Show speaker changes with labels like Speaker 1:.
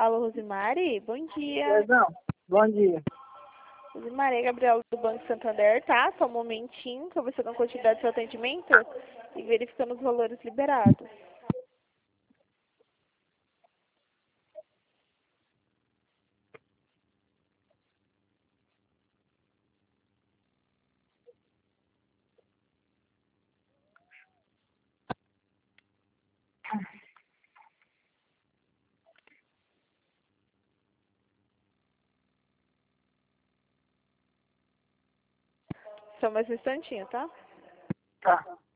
Speaker 1: Alô, Rosimari? Bom dia.
Speaker 2: Perdão, bom dia.
Speaker 1: Rosimari, é Gabriela do Banco Santander, tá? Só um momentinho, conversando a quantidade do seu atendimento e verificando os valores liberados. Só mais um instantinho, tá?
Speaker 2: Tá.